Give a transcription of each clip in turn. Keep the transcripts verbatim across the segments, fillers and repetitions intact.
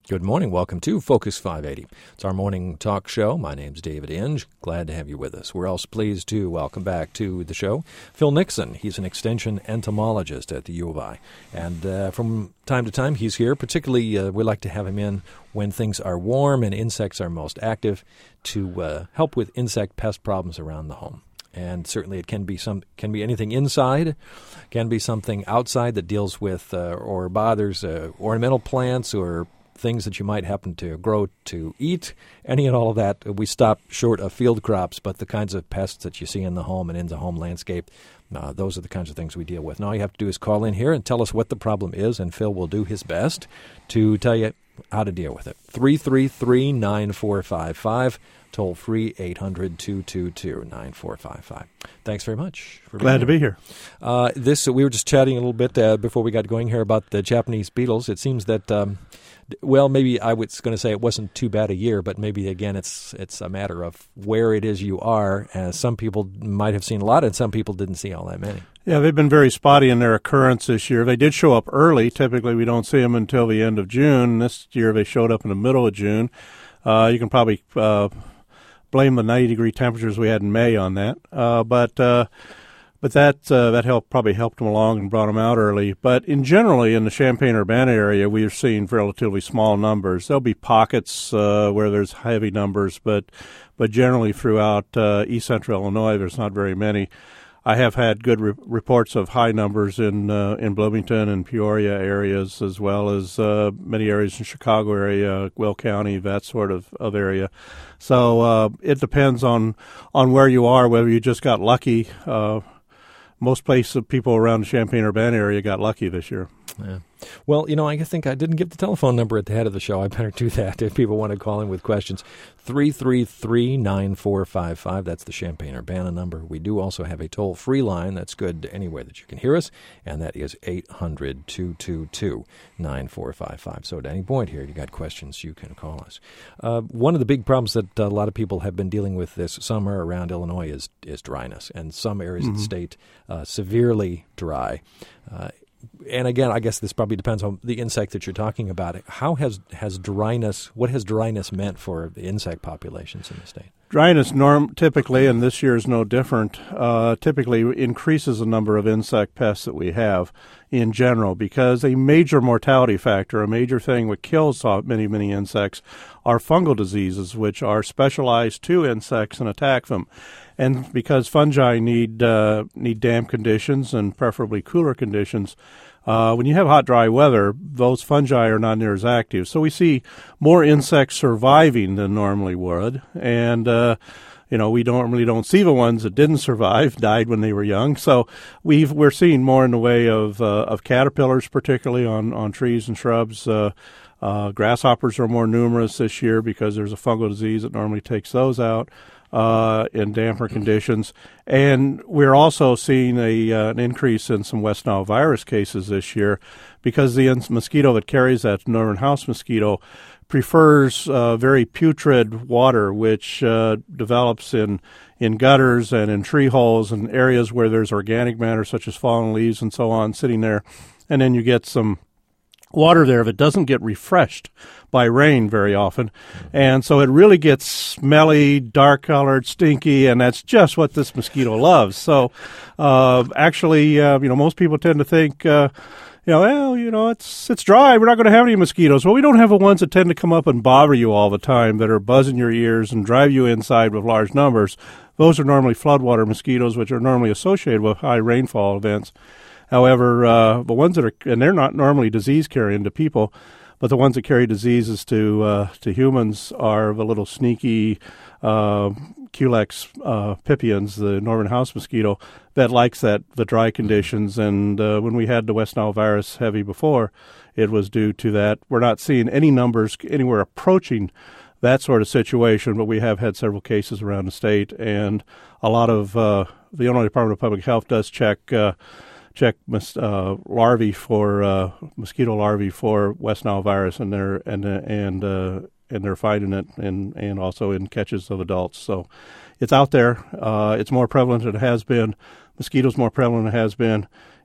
Good morning. Welcome to Focus five eighty. It's our morning talk show. My name's David Inge. Glad to have you with us. We're also pleased to welcome back to the show Phil Nixon. He's an extension entomologist at the U of I. And uh, from time to time, he's here. Particularly, uh, we like to have him in when things are warm and insects are most active to uh, help with insect pest problems around the home. And certainly it can be some can be anything inside, can be something outside that deals with uh, or bothers uh, ornamental plants or things that you might happen to grow to eat. Any and all of that, we stop short of field crops, but the kinds of pests that you see in the home and in the home landscape, uh, those are the kinds of things we deal with. And all you have to do is call in here and tell us what the problem is, and Phil will do his best to tell you how to deal with it. three three three, nine four five five, toll free eight hundred, two two two, nine four five five. Thanks very much. For Glad to be here. Uh, this we were just chatting a little bit uh, before we got going here about the Japanese beetles. It seems that um, Well, maybe I was going to say it wasn't too bad a year, but maybe, again, it's it's a matter of where it is you are. Uh, some people might have seen a lot, and some people didn't see all that many. Yeah, they've been very spotty in their occurrence this year. They did show up early. Typically, we don't see them until the end of June. This year, they showed up in the middle of June. Uh, you can probably uh, blame the ninety-degree temperatures we had in May on that. Uh, but... Uh, But that uh, that helped probably helped them along and brought them out early. But in generally in the Champaign-Urbana area, we are seeing relatively small numbers. There'll be pockets uh, where there's heavy numbers, but but generally throughout uh, east central Illinois, there's not very many. I have had good re- reports of high numbers in uh, in Bloomington and Peoria areas, as well as uh, many areas in Chicago area, Will County, that sort of, of area. So uh, it depends on on where you are, whether you just got lucky. Uh, Most places, people around the Champaign-Urbana area got lucky this year. Yeah. Well, you know, I think I didn't give the telephone number at the head of the show. I better do that if people want to call in with questions. three three three, nine four five five. That's the Champaign-Urbana number. We do also have a toll-free line that's good anywhere that you can hear us, and that is eight hundred, two two two, nine four five five. So at any point here, you got questions, you can call us. Uh, one of the big problems that a lot of people have been dealing with this summer around Illinois is is dryness, and some areas mm-hmm. of the state uh, severely dry. Uh, And again, I guess this probably depends on the insect that you're talking about. How has, has dryness, what has dryness meant for the insect populations in the state? Dryness norm typically, and this year is no different, uh, typically increases the number of insect pests that we have in general, because a major mortality factor, a major thing that kills many, many insects, are fungal diseases, which are specialized to insects and attack them. And because fungi need uh, need damp conditions and preferably cooler conditions, uh, when you have hot, dry weather, those fungi are not near as active. So we see more insects surviving than normally would. And, uh, you know, we don't really don't see the ones that didn't survive, died when they were young. So we've, we're seeing more in the way of uh, of caterpillars, particularly on, on trees and shrubs. Uh, uh, grasshoppers are more numerous this year because there's a fungal disease that normally takes those out. Uh, in damper conditions. And we're also seeing a uh, an increase in some West Nile virus cases this year because the ins- mosquito that carries that, northern house mosquito, prefers uh, very putrid water, which uh, develops in, in gutters and in tree holes and areas where there's organic matter such as fallen leaves and so on sitting there. And then you get some water there that doesn't get refreshed by rain very often. And so it really gets smelly, dark-colored, stinky, and that's just what this mosquito loves. So uh, actually, uh, you know, most people tend to think, uh, you know, well, you know, it's it's dry. We're not going to have any mosquitoes. Well, we don't have the ones that tend to come up and bother you all the time, that are buzzing your ears and drive you inside with large numbers. Those are normally floodwater mosquitoes, which are normally associated with high rainfall events. However, uh, the ones that are, and they're not normally disease-carrying to people, but the ones that carry diseases to uh, to humans are the little sneaky uh, Culex uh, pipiens, the northern house mosquito, that likes that the dry conditions. And uh, when we had the West Nile virus heavy before, it was due to that. We're not seeing any numbers anywhere approaching that sort of situation, but we have had several cases around the state, and a lot of uh, the Illinois Department of Public Health does check. Uh, check uh, larvae for uh, mosquito larvae for West Nile virus, and they're and and uh, and they're finding it, and, and also in catches of adults. So it's out there. Uh, it's more prevalent than it has been. Mosquitoes more prevalent than it has been.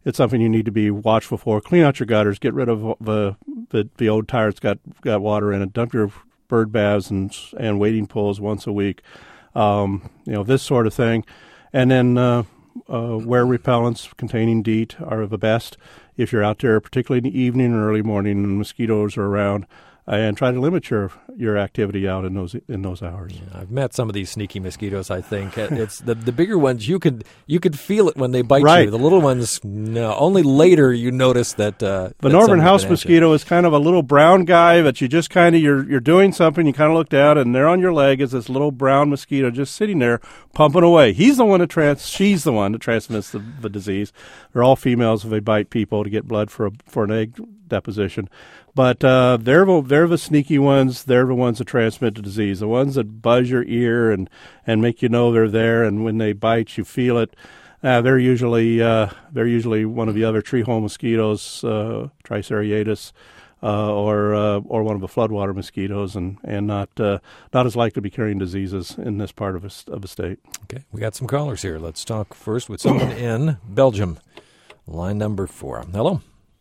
it's something you need to be watchful for. Clean out your gutters, get rid of the the, the old tire that's got got water in it. Dump your bird baths and and wading pools once a week. Um, you know, this sort of thing, and then uh, uh, wear repellents containing DEET are the best if you're out there, particularly in the evening or early morning and mosquitoes are around. And try to limit your, your activity out in those in those hours. Yeah, I've met some of these sneaky mosquitoes. I think it's the the bigger ones. You could you could feel it when they bite right. you. The little ones, no. Only later you notice that. Uh, the that northern house mosquito is kind of a little brown guy that you just kind of you're you're doing something. You kind of look down and there on your leg is this little brown mosquito just sitting there pumping away. He's the one that trans. She's the one that transmits the, the disease. They're all females if they bite people to get blood for a, for an egg deposition. But uh, they're they're the sneaky ones. They're the ones that transmit the disease. The ones that buzz your ear and, and make you know they're there, and when they bite, you feel it. Uh, they're usually uh, they're usually one of the other tree hole mosquitoes, uh, Triceriatus, uh, or uh, or one of the floodwater mosquitoes, and and not uh, not as likely to be carrying diseases in this part of a, of the state. Okay, we got some callers here. Let's talk first with someone in Belgium. Line number four. Hello.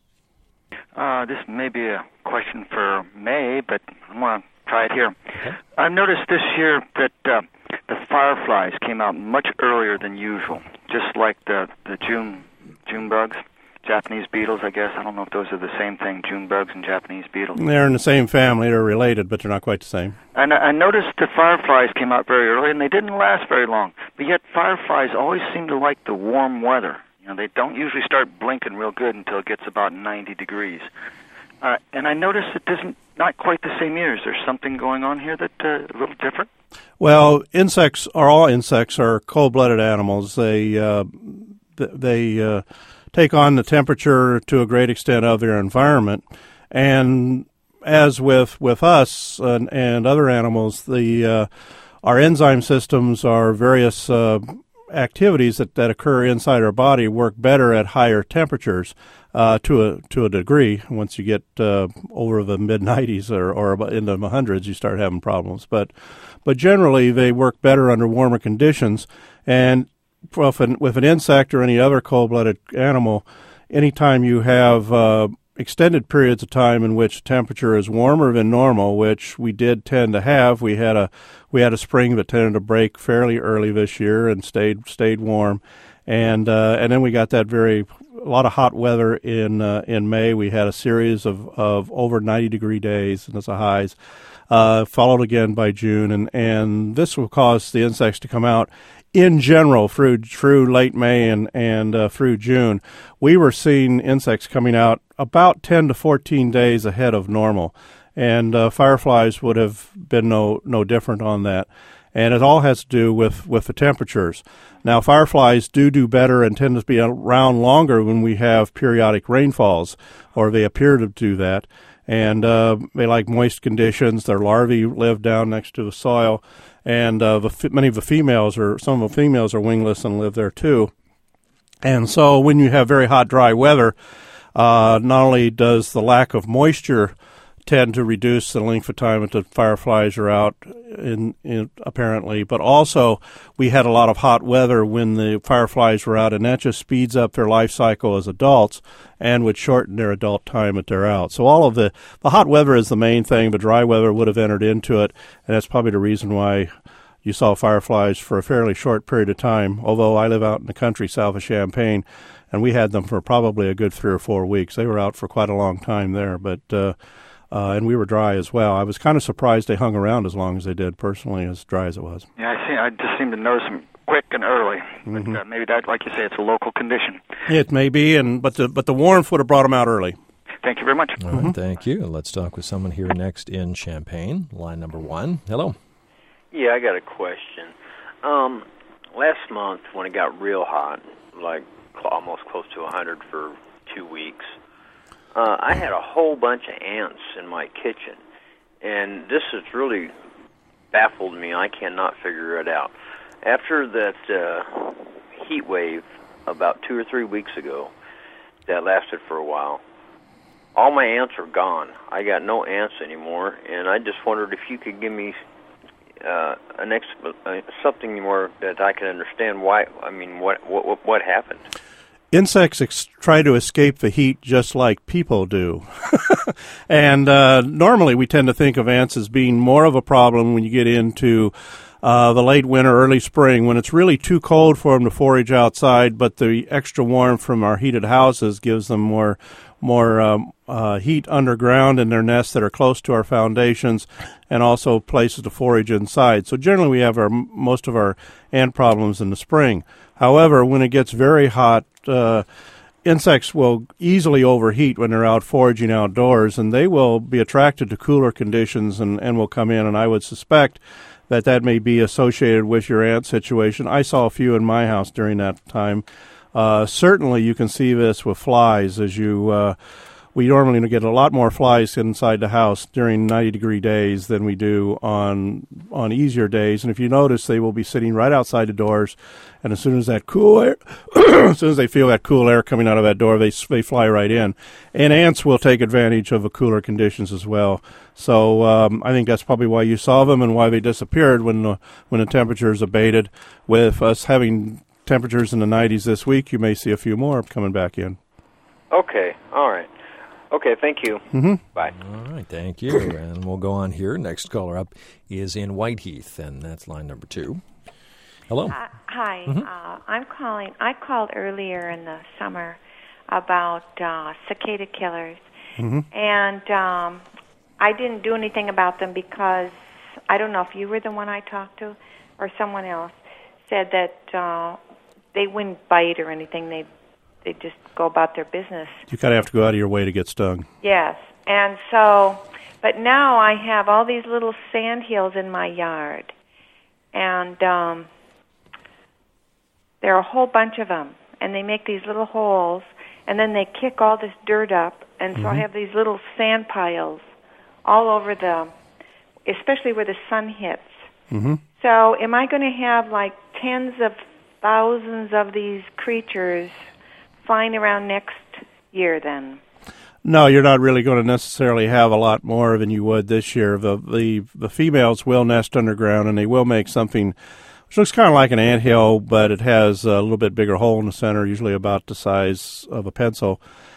Uh, this may be a question for May, but I'm going to try it here. Okay. I've noticed this year that uh, the fireflies came out much earlier than usual, just like the, the June June bugs, Japanese beetles, I guess. I don't know if those are the same thing, June bugs and Japanese beetles. They're in the same family. They're related, but they're not quite the same. And I noticed the fireflies came out very early, and they didn't last very long. But yet fireflies always seem to like the warm weather. You know, they don't usually start blinking real good until it gets about ninety degrees. Uh, and I noticed it doesn't, not quite the same year. Is there something going on here that uh, a little different? Well, insects, or all insects, are cold-blooded animals. They uh, they uh, take on the temperature to a great extent of their environment. And as with with us and, and other animals, the uh, our enzyme systems are various uh, activities that, that occur inside our body work better at higher temperatures uh, to a to a degree. Once you get uh, over the mid nineties or, or into the hundreds, you start having problems. But but generally, they work better under warmer conditions. And with an, with an insect or any other cold-blooded animal, anytime you have uh, extended periods of time in which temperature is warmer than normal, which we did tend to have, we had a we had a spring that tended to break fairly early this year and stayed stayed warm, and uh, and then we got that very a lot of hot weather in uh, in May. We had a series of, of over ninety degree days, and that's the highs, uh, followed again by June, and, and this will cause the insects to come out. In general, through through late May and and uh, through June, we were seeing insects coming out about ten to fourteen days ahead of normal, and uh, fireflies would have been no no different on that. And it all has to do with, with the temperatures. Now, fireflies do do better and tend to be around longer when we have periodic rainfalls, or they appear to do that. And uh, they like moist conditions. Their larvae live down next to the soil. And uh, the, many of the females are some of the females are wingless and live there too. And so when you have very hot, dry weather, uh, not only does the lack of moisture tend to reduce the length of time that the fireflies are out, in, in apparently, but also we had a lot of hot weather when the fireflies were out, and that just speeds up their life cycle as adults and would shorten their adult time that they're out. So all of the, the hot weather is the main thing, but dry weather would have entered into it, and that's probably the reason why you saw fireflies for a fairly short period of time, although I live out in the country south of Champaign, and we had them for probably a good three or four weeks. They were out for quite a long time there, but uh, uh, and we were dry as well. I was kind of surprised they hung around as long as they did, personally, as dry as it was. Yeah, I see. I just seem to notice them quick and early. Mm-hmm. But uh, maybe that, like you say, it's a local condition. It may be, and but the but the warmth would have brought them out early. Thank you very much. All right, thank you. Let's talk with someone here next in Champaign. Line number one. Hello. Yeah, I got a question. Um, last month when it got real hot, like almost close to one hundred for two weeks, uh, I had a whole bunch of ants in my kitchen, and this has really baffled me. I cannot figure it out. After that uh, heat wave about two or three weeks ago that lasted for a while, all my ants are gone. I got no ants anymore, and I just wondered if you could give me Uh, an exp- uh, something more that I can understand why. I mean, what what what happened? Insects ex- try to escape the heat just like people do. and uh, normally we tend to think of ants as being more of a problem when you get into uh, the late winter, early spring, when it's really too cold for them to forage outside, but the extra warmth from our heated houses gives them more more um, uh, heat underground in their nests that are close to our foundations, and also places to forage inside. So generally we have our most of our ant problems in the spring. However, when it gets very hot, uh, insects will easily overheat when they're out foraging outdoors, and they will be attracted to cooler conditions and, and will come in, and I would suspect that that may be associated with your ant situation. I saw a few in my house during that time. Uh, certainly you can see this with flies as you... Uh, we normally get a lot more flies inside the house during ninety-degree days than we do on on easier days. And if you notice, they will be sitting right outside the doors, and as soon as that cool air, as soon as they feel that cool air coming out of that door, they they fly right in. And ants will take advantage of the cooler conditions as well. So um, I think that's probably why you saw them and why they disappeared when the, when the temperatures abated. With us having temperatures in the nineties this week, you may see a few more coming back in. Okay, all right. Okay, thank you. Mm-hmm. Bye. All right, thank you. And we'll go on here. Next caller up is in Whiteheath, and that's line number two. Hello. Uh, hi. Mm-hmm. Uh, I'm calling. I called earlier in the summer about uh, cicada killers, Mm-hmm. and um, I didn't do anything about them because I don't know if you were the one I talked to or someone else said that uh, they wouldn't bite or anything. They they just go about their business. You kind of have to go out of your way to get stung. Yes. And so, but now I have all these little sand hills in my yard. And um, there are a whole bunch of them. And they make these little holes. And then they kick all this dirt up. And so Mm-hmm. I have these little sand piles all over the, especially where the sun hits. Mm-hmm. So am I going to have like tens of thousands of these creatures flying around next year then? No, you're not really going to necessarily have a lot more than you would this year. The the, the females will nest underground, and they will make something which looks kind of like an anthill, but it has a little bit bigger hole in the center, usually about the size of a pencil.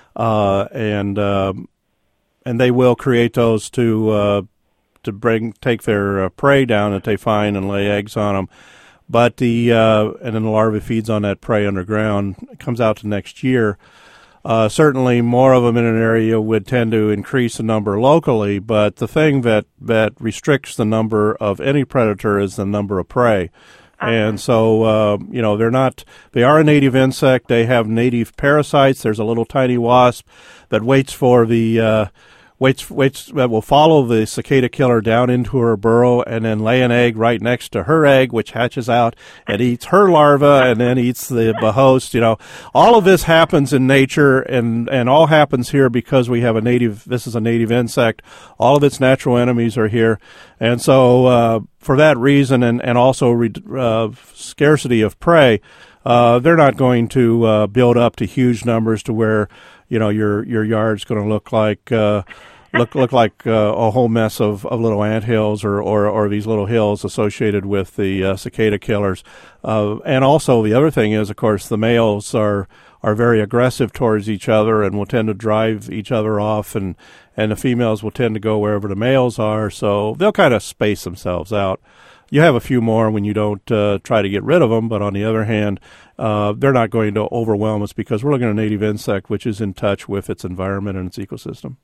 Uh, and um, and they will create those to uh, to bring take their uh, prey down that they find and lay eggs on them. But the uh, and then the larva feeds on that prey underground. It comes out to next year. Uh, certainly, more of them in an area would tend to increase the number locally. But the thing that, that restricts the number of any predator is the number of prey. Uh-huh. And so, uh, you know, they're not. They are a native insect. They have native parasites. There's a little tiny wasp that waits for the. Uh, Waits, waits, that will follow the cicada killer down into her burrow and then lay an egg right next to her egg, which hatches out and eats her larva and then eats the, the host. You know, all of this happens in nature, and, and all happens here because we have a native, this is a native insect. All of its natural enemies are here. And so, uh, for that reason, and, and also re, uh, scarcity of prey, uh, they're not going to, uh, build up to huge numbers to where, you know, your your yard's going to look like uh, look look like uh, a whole mess of, of little anthills or, or, or these little hills associated with the uh, cicada killers. Uh, and also the other thing is, of course, the males are are very aggressive towards each other and will tend to drive each other off, and, and the females will tend to go wherever the males are. So they'll kind of space themselves out. You have a few more when you don't uh, try to get rid of them, but on the other hand, uh, they're not going to overwhelm us because we're looking at a native insect which is in touch with its environment and its ecosystem.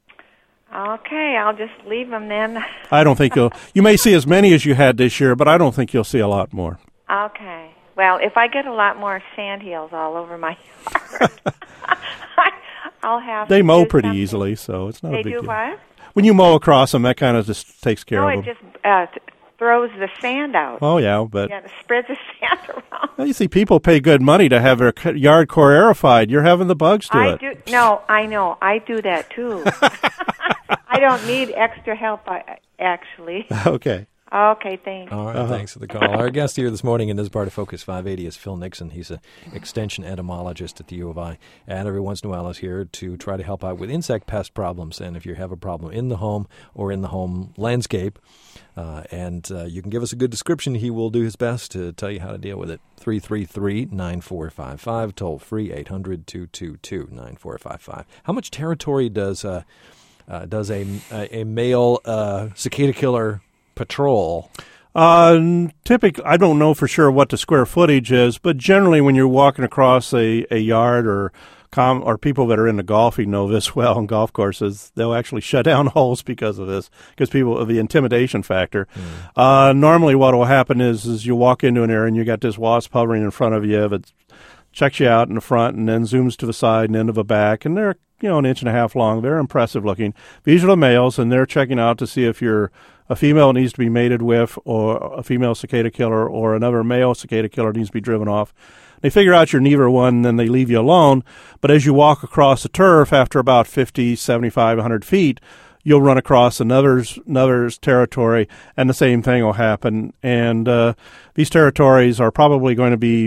Okay, I'll just leave them then. I don't think you'll... You may see as many as you had this year, but I don't think you'll see a lot more. Okay. Well, if I get a lot more sand hills all over my yard, I'll have They to mow do pretty something. easily, so it's not They a big do deal. what? When you mow across them, that kind of just takes care No, of it them. just uh, th- throws the sand out. Oh, yeah, but... Yeah, it spreads the sand around. Well, you see, people pay good money to have their c- yard core-aerified. You're having the bugs do I it. do. No, I know. I do that too. I don't need extra help. I, actually, Okay. Okay, thanks. All right, Uh-huh. thanks for the call. Our guest here this morning in this part of Focus five eighty is Phil Nixon. He's an extension entomologist at the U of I, and every once in a while is here to try to help out with insect pest problems. And if you have a problem in the home or in the home landscape, uh, and uh, you can give us a good description, he will do his best to tell you how to deal with it. three three three, nine four five five, toll free, eight hundred, two two two, nine four five five. How much territory does uh, uh, does a, a, a male uh, cicada killer patrol? Uh, typically, I don't know for sure what the square footage is, but generally when you're walking across a, a yard or com, or people that are into golfing know this well on golf courses, they'll actually shut down holes because of this, because people of the intimidation factor. Mm. Uh, normally what will happen is, is you walk into an area and you got this wasp hovering in front of you that checks you out in the front and then zooms to the side and into the back, and they're, you know, an inch and a half long. They're impressive looking. These are the males, and they're checking out to see if you're a female needs to be mated with, or a female cicada killer, or another male cicada killer needs to be driven off. They figure out you're neither one, and then they leave you alone. But as you walk across the turf, after about fifty, seventy-five, one hundred feet, you'll run across another's, another's territory, and the same thing will happen. And uh, these territories are probably going to be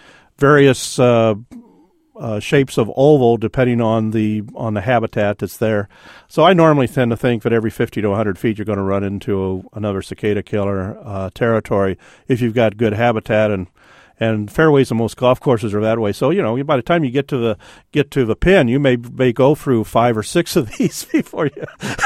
various uh, uh, shapes of oval, depending on the on the habitat that's there. So I normally tend to think that every fifty to one hundred feet you're going to run into a, another cicada killer uh, territory if you've got good habitat, and and fairways and most golf courses are that way. So you know, by the time you get to the get to the pin, you may may go through five or six of these before you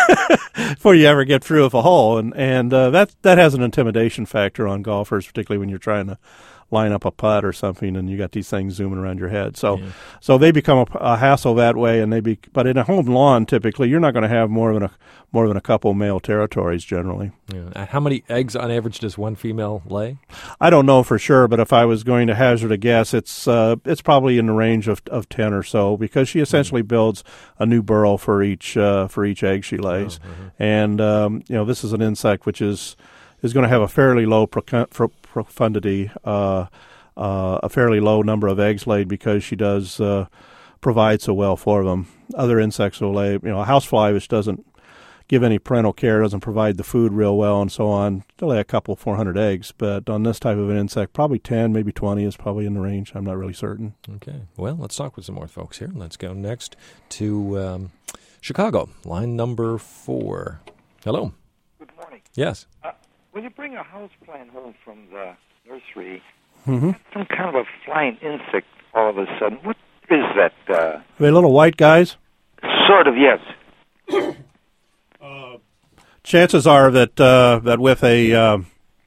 before you ever get through with a hole, and and uh, that that has an intimidation factor on golfers, particularly when you're trying to line up a putt or something, and you got these things zooming around your head. So, yeah. so they become a, a hassle that way. And they be, but in a home lawn, typically, you're not going to have more than a more than a couple male territories generally. Yeah. How many eggs on average does one female lay? I don't know for sure, but if I was going to hazard a guess, it's uh, it's probably in the range of, of ten or so, because she essentially mm-hmm. builds a new burrow for each uh, for each egg she lays. Oh, mm-hmm. And um, you know, this is an insect which is is going to have a fairly low proc- pro- profundity, uh, uh, a fairly low number of eggs laid, because she does uh, provide so well for them. Other insects will lay, you know, a housefly, which doesn't give any parental care, doesn't provide the food real well, and so on, they'll lay a couple, four hundred eggs. But on this type of an insect, probably ten, maybe twenty is probably in the range. I'm not really certain. Okay. Well, let's talk with some more folks here. Let's go next to um, Chicago, line number four. Hello. Good morning. Yes. Uh, When you bring a house plant home from the nursery, mm-hmm. some kind of a flying insect all of a sudden. What is that? Uh, Are they little white guys? Sort of, yes. uh, chances are that uh, that with a uh,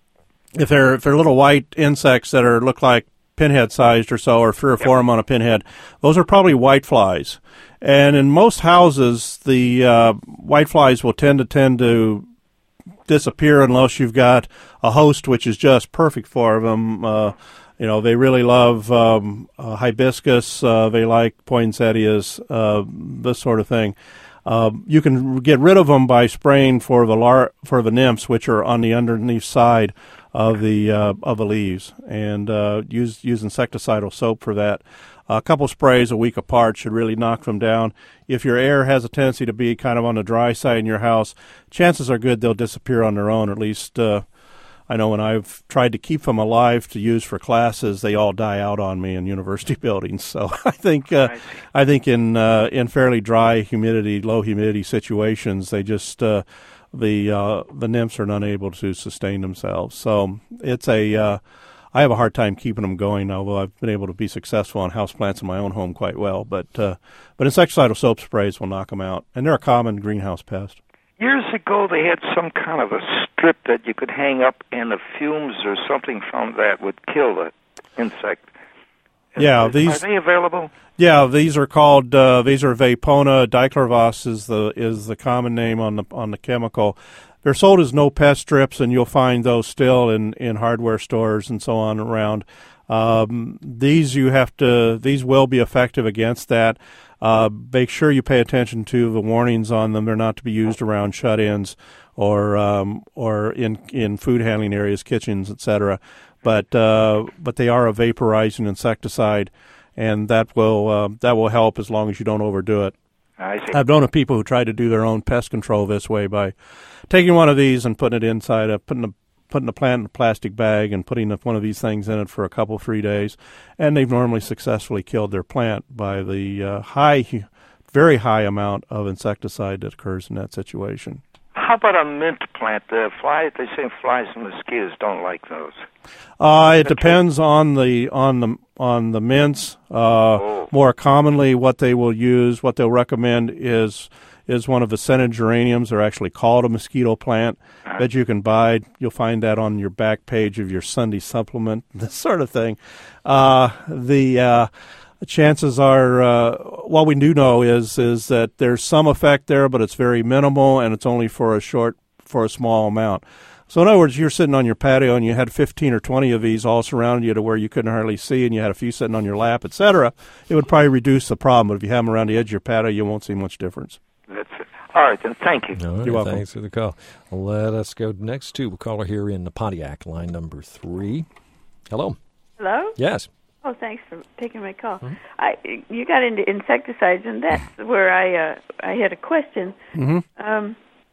if they're if they're little white insects that are look like pinhead sized or so, or three or four of them on a pinhead, those are probably white flies. And in most houses, the uh, white flies will tend to tend to disappear unless you've got a host which is just perfect for them. Uh, you know, they really love um, uh, hibiscus. Uh, they like poinsettias, uh, this sort of thing. Uh, you can get rid of them by spraying for the lar- for the nymphs, which are on the underneath side of the uh, of the leaves, and uh, use use insecticidal soap for that. A couple sprays a week apart should really knock them down. If your air has a tendency to be kind of on the dry side in your house, chances are good they'll disappear on their own. At least uh, I know when I've tried to keep them alive to use for classes, they all die out on me in university buildings. So I think uh, I think in uh, in fairly dry humidity, low humidity situations, they just uh, the uh, the nymphs are not able to sustain themselves. So it's a uh, I have a hard time keeping them going, although I've been able to be successful on houseplants in my own home quite well. But uh, but insecticidal soap sprays will knock them out, and they're a common greenhouse pest. Years ago, they had some kind of a strip that you could hang up, and the fumes or something from that would kill the insect. Yeah, Is, these are they available? Yeah, these are called uh, these are Vapona. Diclorvos is the is the common name on the on the chemical. They're sold as no pest strips, and you'll find those still in, in hardware stores and so on around. Um, these you have to these will be effective against that. Uh, make sure you pay attention to the warnings on them. They're not to be used around shut-ins or um, or in in food handling areas, kitchens, et cetera. But uh, but they are a vaporizing insecticide, and that will uh, that will help as long as you don't overdo it. I see. I've known of people who try to do their own pest control this way by taking one of these and putting it inside, a, putting a putting the plant in a plastic bag and putting one of these things in it for a couple, three days, and they've normally successfully killed their plant by the uh, high, very high amount of insecticide that occurs in that situation. How about a mint plant? The fly, they say flies and mosquitoes don't like those. Uh, it depends on the on the on the mints. Uh, oh. More commonly, what they will use, what they'll recommend is is one of the scented geraniums. They're actually called a mosquito plant uh-huh. that you can buy. You'll find that on your back page of your Sunday supplement, this sort of thing. Uh, the uh, chances are, uh, what we do know is is that there's some effect there, but it's very minimal, and it's only for a short, for a small amount. So in other words, you're sitting on your patio and you had fifteen or twenty of these all surrounding you to where you couldn't hardly see, and you had a few sitting on your lap, et cetera, it would probably reduce the problem. But if you have them around the edge of your patio, you won't see much difference. That's it. All right, then. Thank you. All right, You're welcome. Thanks for the call. Let us go next to a caller here in the Pontiac, line number three. Hello. Hello? Yes. Oh, thanks for taking my call. Mm-hmm. I you got into insecticides, and that's where I uh, I had a question. Mm-hmm. Um,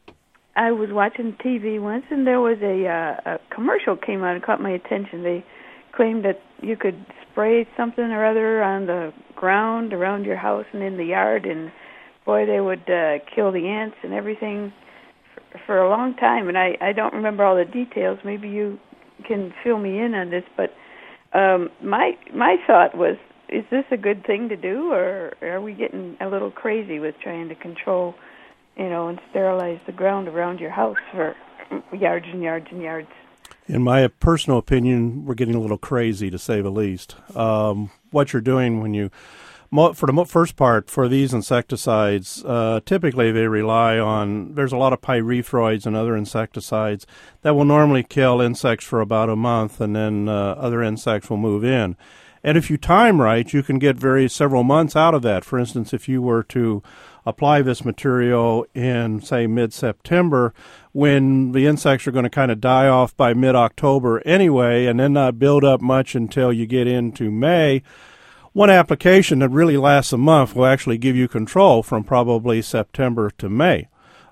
I was watching T V once, and there was a, uh, a commercial came on and caught my attention. They claimed that you could spray something or other on the ground around your house and in the yard, and boy, they would uh, kill the ants and everything for, for a long time. And I, I don't remember all the details. Maybe you can fill me in on this, but um, my my thought was, is this a good thing to do, or are we getting a little crazy with trying to control, you know, and sterilize the ground around your house for yards and yards and yards? In my personal opinion, we're getting a little crazy, to say the least. Um, what you're doing when you, for the first part, for these insecticides, uh, typically they rely on, there's a lot of pyrethroids and other insecticides that will normally kill insects for about a month, and then uh, other insects will move in. And if you time right, you can get very several months out of that. For instance, if you were to apply this material in, say, mid-September, when the insects are going to kind of die off by mid-October anyway, and then not build up much until you get into May, one application that really lasts a month will actually give you control from probably September to May.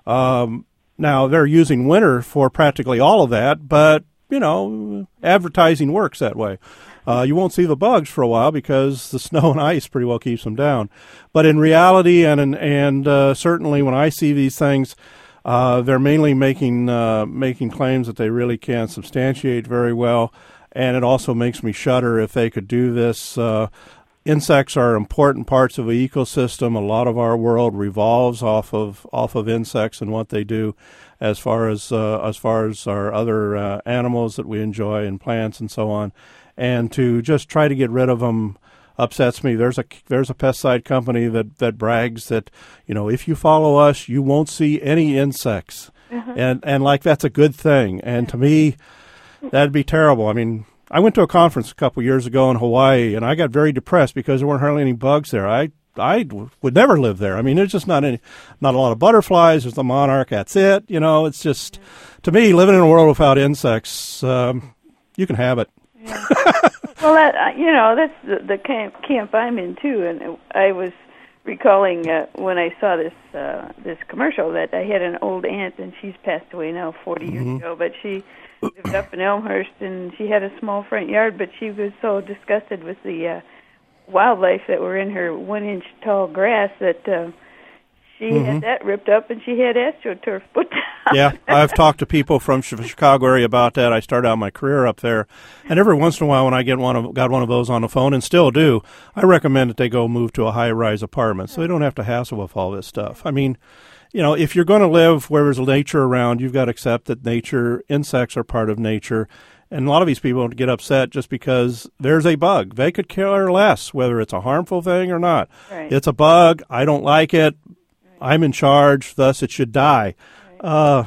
Um, now, they're using winter for practically all of that, but, you know, advertising works that way. Uh, you won't see the bugs for a while because the snow and ice pretty well keeps them down. But in reality, and and, and uh, certainly when I see these things, uh, they're mainly making uh, making claims that they really can't substantiate very well. And it also makes me shudder if they could do this. Uh, insects are important parts of the ecosystem. A lot of our world revolves off of off of insects and what they do, as far as uh, as far as our other uh, animals that we enjoy and plants and so on. And to just try to get rid of them upsets me. There's a there's a pesticide company that, that brags that, you know, if you follow us, you won't see any insects, uh-huh. and and like that's a good thing. And to me, that'd be terrible. I mean, I went to a conference a couple years ago in Hawaii, and I got very depressed because there weren't hardly any bugs there. I I would never live there. I mean, there's just not any, not a lot of butterflies. There's the monarch. That's it. You know, it's just, to me, living in a world without insects, um, you can have it. Yeah. Well, that, uh, you know, that's the, the camp, camp I'm in too, and I was recalling uh, when I saw this uh, this commercial that I had an old aunt, and she's passed away now forty mm-hmm. years ago, but she lived up in Elmhurst, and she had a small front yard, but she was so disgusted with the uh, wildlife that were in her one-inch tall grass that uh, she mm-hmm. had that ripped up, and she had AstroTurf put down. Yeah, I've talked to people from the Chicago area about that. I started out my career up there, and every once in a while when I get one of, got one of those on the phone, and still do, I recommend that they go move to a high-rise apartment so they don't have to hassle with all this stuff. I mean, you know, if you're going to live where there's nature around, you've got to accept that nature, insects are part of nature. And a lot of these people get upset just because there's a bug. They could care less whether it's a harmful thing or not. Right. It's a bug. I don't like it. Right. I'm in charge, thus it should die. Right. Uh,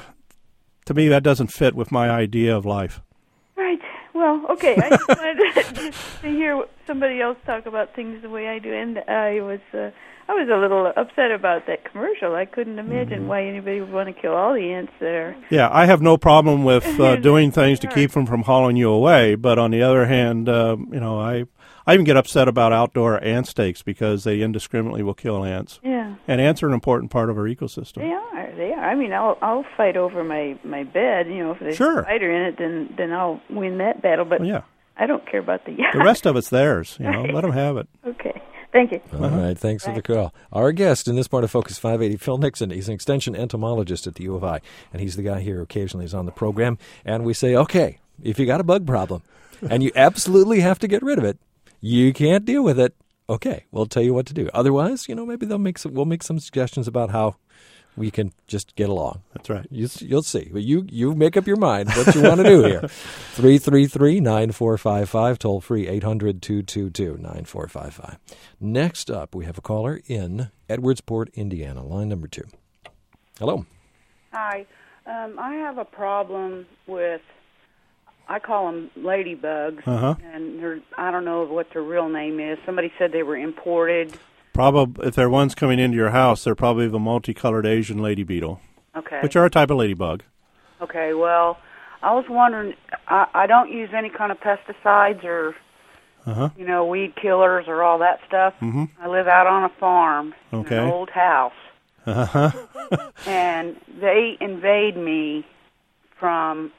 to me, that doesn't fit with my idea of life. Right. Well, okay. I just wanted to, just to hear somebody else talk about things the way I do. And I was uh, I was a little upset about that commercial. I couldn't imagine why anybody would want to kill all the ants there. Yeah, I have no problem with uh, doing things to keep them from hauling you away. But on the other hand, uh, you know, I I even get upset about outdoor ant stakes because they indiscriminately will kill ants. Yeah. And ants are an important part of our ecosystem. They are. They are. I mean, I'll I'll fight over my, my bed. You know, if there's Sure. a spider in it, then then I'll win that battle. But Well, yeah. I don't care about the The rest of it's theirs. You know, let them have it. Okay. Thank you. All right, thanks for the call. Our guest in this part of Focus five eighty, Phil Nixon. He's an extension entomologist at the U of I, and he's the guy here who occasionally is on the program. And we say, okay, if you got a bug problem and you absolutely have to get rid of it, you can't deal with it, okay, we'll tell you what to do. Otherwise, you know, maybe they'll make some, we'll make some suggestions about how we can just get along. That's right. You, you'll see. But you, you make up your mind what you want to do here. three three three, nine four five five, toll free, eight hundred, two two two, nine four five five. Next up, we have a caller in Edwardsport, Indiana, line number two. Hello. Hi. Um, I have a problem with, I call them ladybugs, Uh-huh. and they're, I don't know what their real name is. Somebody said they were imported. Probably, if they're ones coming into your house, they're probably the multicolored Asian lady beetle, Okay. which are a type of ladybug. Okay, well, I was wondering, I, I don't use any kind of pesticides or, Uh-huh. you know, weed killers or all that stuff. Mm-hmm. I live out on a farm Okay. in an old house, Uh-huh. and they invade me from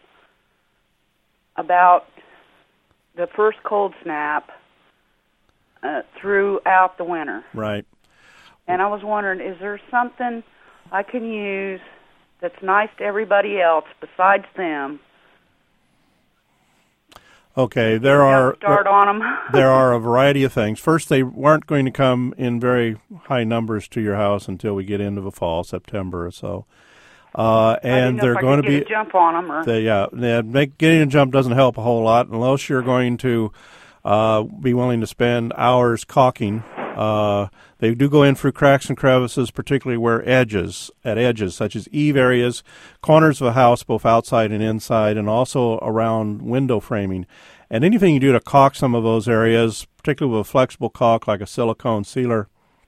about the first cold snap uh, throughout the winter. Right. And I was wondering, is there something I can use that's nice to everybody else besides them? Okay, there are Start on them. there are a variety of things. First, they weren't going to come in very high numbers to your house until we get into the fall, September or so. Uh, I didn't and know they're if I going could to get be a jump on them, or they, yeah, they make, getting a jump doesn't help a whole lot unless you're going to uh, be willing to spend hours caulking. Uh, they do go in through cracks and crevices, particularly where edges, at edges, such as eave areas, corners of a house, both outside and inside, and also around window framing. And anything you do to caulk some of those areas, particularly with a flexible caulk like a silicone sealer,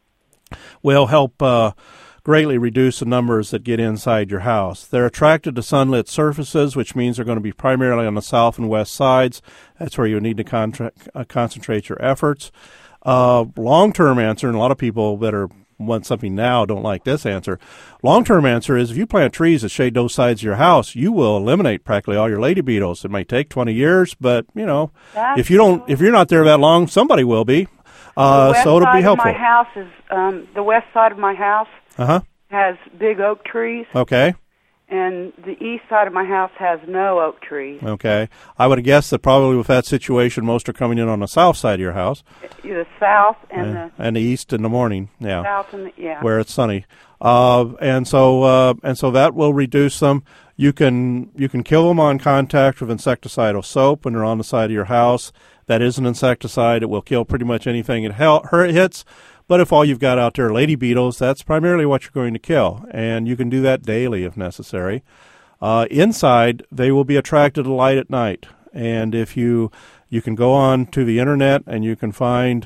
will help uh, greatly reduce the numbers that get inside your house. They're attracted to sunlit surfaces, which means they're going to be primarily on the south and west sides. That's where you need to contra- uh, concentrate your efforts. Uh, long-term answer, and a lot of people that are want something now don't like this answer. Long-term answer is if you plant trees that shade those sides of your house, you will eliminate practically all your lady beetles. It might take twenty years, but you know, That's if you don't, if you're not there that long, somebody will be. Uh, the west so it'll side be helpful. Of my house is um, the west side of my house Uh huh. has big oak trees, Okay. and the east side of my house has no oak trees. Okay. I would guess that probably with that situation, most are coming in on the south side of your house, The south and uh, the and the east in the morning. Yeah. south and the, yeah. Where it's sunny. Uh, and so uh, and so that will reduce them. You can you can kill them on contact with insecticidal soap when they're on the side of your house. That is an insecticide. It will kill pretty much anything it hel- hits. But if all you've got out there are lady beetles, that's primarily what you're going to kill. And you can do that daily if necessary. Uh, inside, they will be attracted to light at night. And if you you can go on to the internet and you can find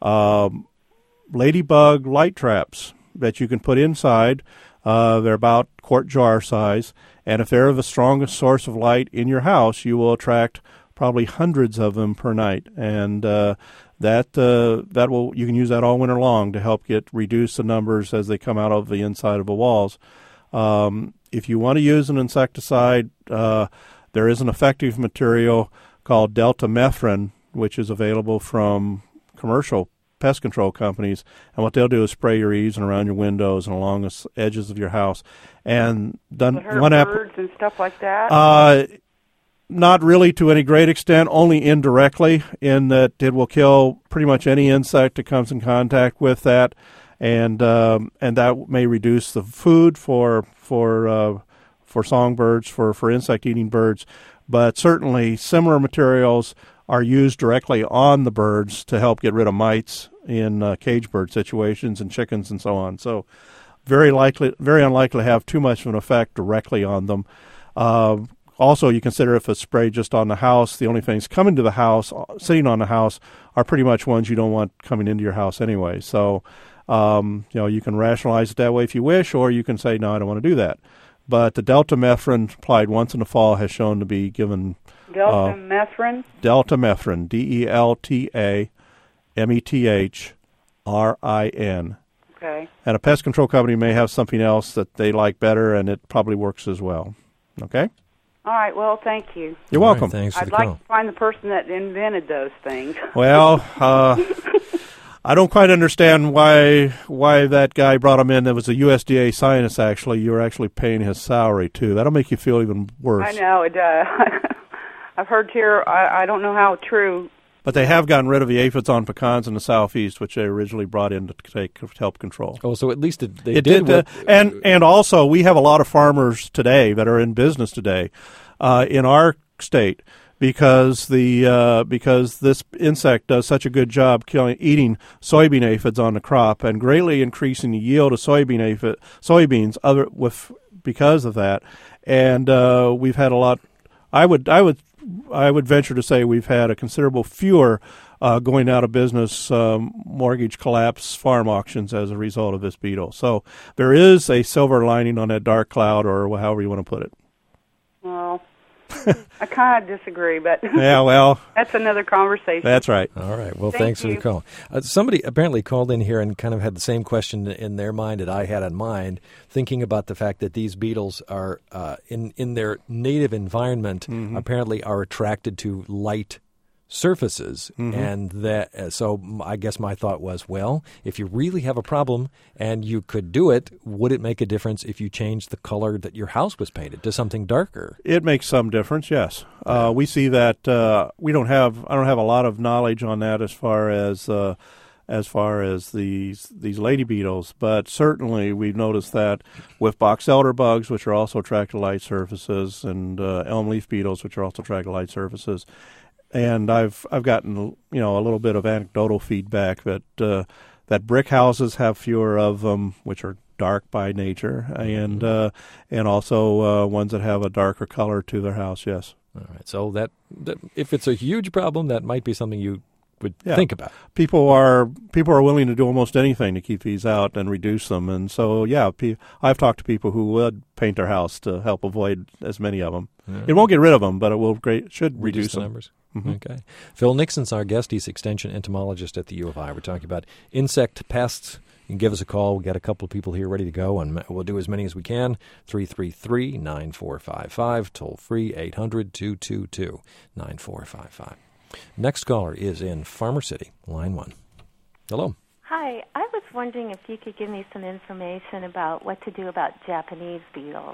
um, ladybug light traps that you can put inside. Uh, they're about quart jar size. And if they're the strongest source of light in your house, you will attract probably hundreds of them per night. And uh, that uh, that will you can use that all winter long to help get reduce the numbers as they come out of the inside of the walls. Um, if you want to use an insecticide, uh, there is an effective material called deltamethrin, which is available from commercial pest control companies. And what they'll do is spray your eaves and around your windows and along the edges of your house. And done Would hurt one app. birds and stuff like that. Uh, not really to any great extent, only indirectly, in that it will kill pretty much any insect that comes in contact with that, and um, and that may reduce the food for for uh, for songbirds, for, for insect-eating birds. But certainly similar materials are used directly on the birds to help get rid of mites in uh, cage bird situations and chickens and so on. So very likely, very unlikely to have too much of an effect directly on them. Uh, Also, you consider if it's sprayed just on the house, the only things coming to the house, sitting on the house, are pretty much ones you don't want coming into your house anyway. So Um, you know, you can rationalize it that way if you wish, or you can say, no, I don't want to do that. But the deltamethrin applied once in the fall has shown to be given... Deltamethrin? Uh, deltamethrin, D E L T A M E T H R I N. Okay. And a pest control company may have something else that they like better, and it probably works as well. Okay? All right, well, thank you. You're All welcome. right, thanks for I'd the like call. to find the person that invented those things. Well, uh, I don't quite understand why why that guy brought him in. That was a U S D A scientist, actually. You were actually paying his salary, too. That'll make you feel even worse. I know, it does. I've heard here, I, I don't know how true. But they have gotten rid of the aphids on pecans in the southeast, which they originally brought in to take to help control. Oh, so at least it, they it did. did, uh, what, and and also we have a lot of farmers today that are in business today, uh, in our state because the uh, because this insect does such a good job killing eating soybean aphids on the crop and greatly increasing the yield of soybean aphid soybeans other with because of that, and uh, we've had a lot. I would I would. I would venture to say we've had a considerable fewer uh, going out of business um, mortgage collapse farm auctions as a result of this beetle. So there is a silver lining on that dark cloud, or however you want to put it. Well, I kind of disagree, but yeah, well, that's another conversation. That's right. All right. Well, Thank thanks you. for the call. Uh, somebody apparently called in here and kind of had the same question in their mind that I had in mind, thinking about the fact that these beetles are uh, in in their native environment Mm-hmm. apparently are attracted to light surfaces, Mm-hmm. and that uh, so I guess my thought was, well, if you really have a problem and you could do it, would it make a difference if you changed the color that your house was painted to something darker? It makes some difference, yes. Uh, we see that uh, we don't have. I don't have a lot of knowledge on that as far as uh, as far as these these lady beetles, but certainly we've noticed that with box elder bugs, which are also attracted to light surfaces, and uh, elm leaf beetles, which are also attracted to light surfaces. And I've I've gotten you know a little bit of anecdotal feedback that uh, that brick houses have fewer of them, which are dark by nature, and uh, and also uh, ones that have a darker color to their house. Yes. All right. So that, that if it's a huge problem, that might be something you would Yeah. think about. People are people are willing to do almost anything to keep these out and reduce them, and so yeah, pe- I've talked to people who would paint their house to help avoid as many of them. Yeah. It won't get rid of them, but it will great should Reduce reduce the them. numbers. Mhm. Okay. Phil Nixon's our guest. He's extension entomologist at the U of I. We're talking about insect pests. You can give us a call. We've got a couple of people here ready to go, and we'll do as many as we can. three three three, nine four five five, toll free, eight hundred, two two two, nine four five five. Next caller is in Farmer City, line one. Hello. Hi, I was wondering if you could give me some information about what to do about Japanese beetles.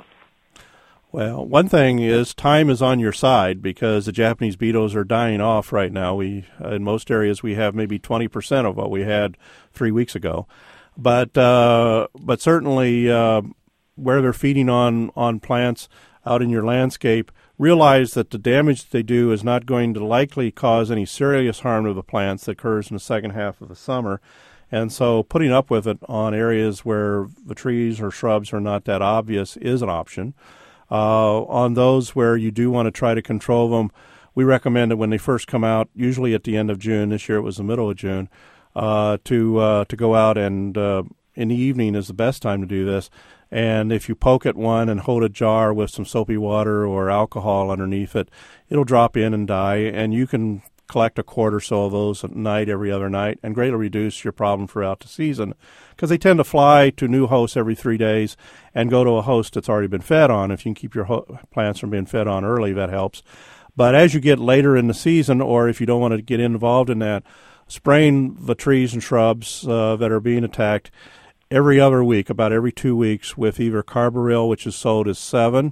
Well, one thing is time is on your side because the Japanese beetles are dying off right now. We in most areas we have maybe twenty percent of what we had three weeks ago, but uh, but certainly uh, where they're feeding on on plants out in your landscape, realize that the damage that they do is not going to likely cause any serious harm to the plants that occurs in the second half of the summer. And so putting up with it on areas where the trees or shrubs are not that obvious is an option. Uh, on those where you do want to try to control them, we recommend that when they first come out, usually at the end of June, this year it was the middle of June, uh, to uh, to go out and uh, in the evening is the best time to do this. And if you poke at one and hold a jar with some soapy water or alcohol underneath it, it'll drop in and die, and you can collect a quart or so of those at night every other night and greatly reduce your problem throughout the season because they tend to fly to new hosts every three days and go to a host that's already been fed on. If you can keep your ho- plants from being fed on early, that helps. But as you get later in the season, or if you don't want to get involved in that, spraying the trees and shrubs uh, that are being attacked every other week, about every two weeks, with either carbaryl, which is sold as seven,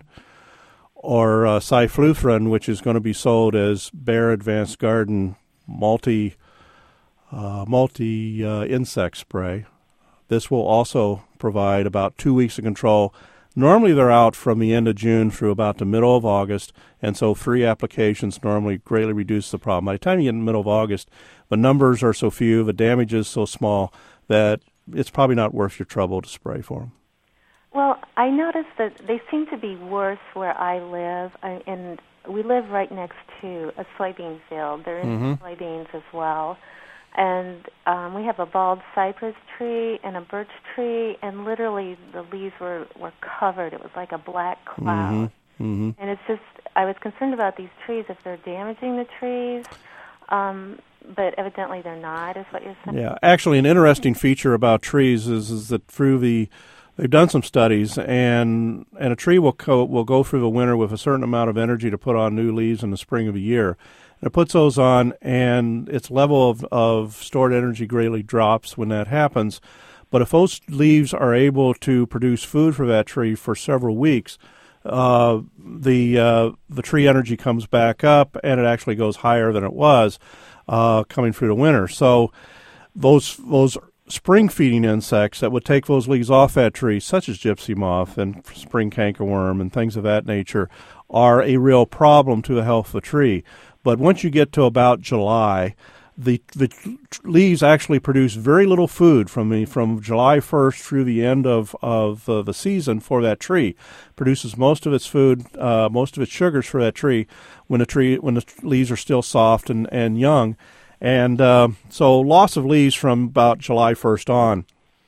or uh, cyfluthrin, which is going to be sold as Bayer Advanced Garden multi uh, multi uh, insect spray. This will also provide about two weeks of control. Normally they're out from the end of June through about the middle of August, and so three applications normally greatly reduce the problem. By the time you get in the middle of August, the numbers are so few, the damage is so small that it's probably not worth your trouble to spray for them. Well, I noticed that they seem to be worse where I live, I, and we live right next to a soybean field. They're in Mhm. soybeans as well. And um, we have a bald cypress tree and a birch tree, and literally the leaves were, were covered. It was like a black cloud. Mm-hmm. Mm-hmm. And it's just, I was concerned about these trees, if they're damaging the trees, um, but evidently they're not, is what you're saying? Yeah, actually an interesting feature about trees is, is that through the, they've done some studies, and and a tree will co- will go through the winter with a certain amount of energy to put on new leaves in the spring of the year. And it puts those on, and its level of, of stored energy greatly drops when that happens. But if those leaves are able to produce food for that tree for several weeks, uh, the uh, the tree energy comes back up, and it actually goes higher than it was uh, coming through the winter. So those those spring feeding insects that would take those leaves off that tree, such as gypsy moth and spring cankerworm and things of that nature, are a real problem to the health of the tree. But once you get to about July, the the leaves actually produce very little food from the from July first through the end of of uh, the season for that tree. Produces most of its food, uh, most of its sugars for that tree when the tree when the leaves are still soft and and young, and uh, so loss of leaves from about July first on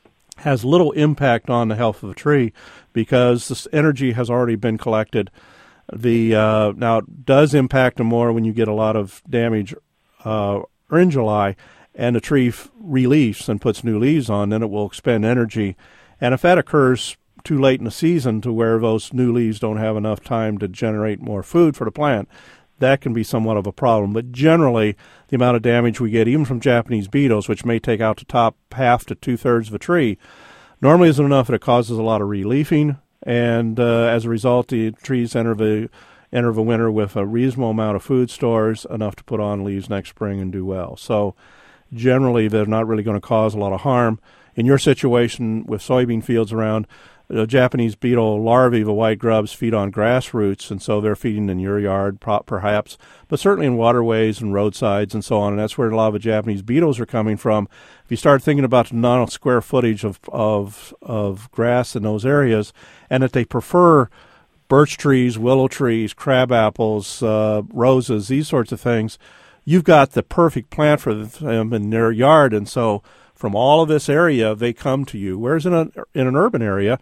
has little impact on the health of the tree because this energy has already been collected. The uh, now it does impact them more when you get a lot of damage uh, in July, and the tree f- releaves and puts new leaves on. Then it will expend energy, and if that occurs too late in the season to where those new leaves don't have enough time to generate more food for the plant, that can be somewhat of a problem. But generally, the amount of damage we get, even from Japanese beetles, which may take out the top half to two thirds of a tree, normally isn't enough that it causes a lot of releafing. And uh, as a result, the trees enter the enter the winter with a reasonable amount of food stores, enough to put on leaves next spring and do well. So generally, they're not really going to cause a lot of harm. In your situation with soybean fields around, the Japanese beetle larvae, the white grubs, feed on grass roots, and so they're feeding in your yard perhaps, but certainly in waterways and roadsides and so on, and that's where a lot of the Japanese beetles are coming from. If you start thinking about the non square footage of, of, of grass in those areas, and that they prefer birch trees, willow trees, crab apples, uh, roses, these sorts of things, you've got the perfect plant for them in their yard, and so from all of this area, they come to you. Whereas in, a, in an urban area,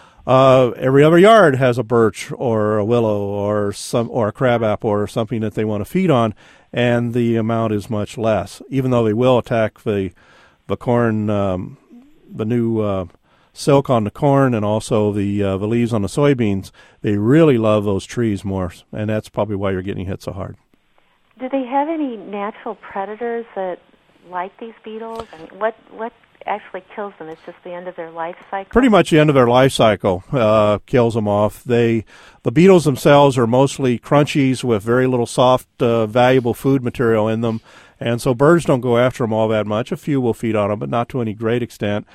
uh, every other yard has a birch or a willow or some or a crabapple or something that they want to feed on, and the amount is much less. Even though they will attack the the corn, um, the new uh, silk on the corn, and also the uh, the leaves on the soybeans, they really love those trees more, and that's probably why you're getting hit so hard. Do they have any natural predators that like these beetles? I mean, what what actually kills them? It's just the end of their life cycle? Pretty much the end of their life cycle uh, kills them off. They the beetles themselves are mostly crunchies with very little soft, uh, valuable food material in them, and so birds don't go after them all that much. A few will feed on them, but not to any great extent.